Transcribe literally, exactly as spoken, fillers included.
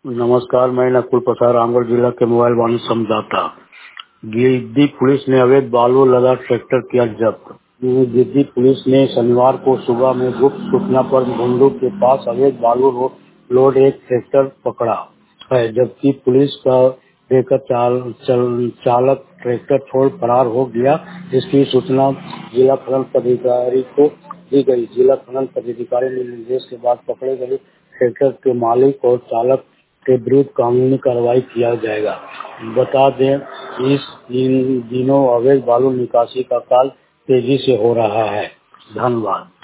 नमस्कार, मैं नकुल प्रसाद रामगढ़ जिला के मोबाइल वाणिज्य संवाददाता। गिरिडीह पुलिस ने अवैध बालू लदा ट्रैक्टर किया जब्त। गिरिडीह पुलिस ने शनिवार को सुबह में गुप्त सूचना पर भुंडू के पास अवैध बालू लोड एक ट्रैक्टर पकड़ा है, जबकि पुलिस का देकर चाल, चल, चालक ट्रैक्टर छोड़ फरार हो गया। इसकी सूचना जिला खनन पदाधिकारी को दी गई। जिला खनन पदाधिकारी ने निर्देश के बाद पकड़े गए ट्रैक्टर के मालिक और चालक के विरुद्ध कानूनी कार्रवाई किया जाएगा। बता दें, इस इन दिनों अवैध बालू निकासी का कार्य तेजी से हो रहा है। धन्यवाद।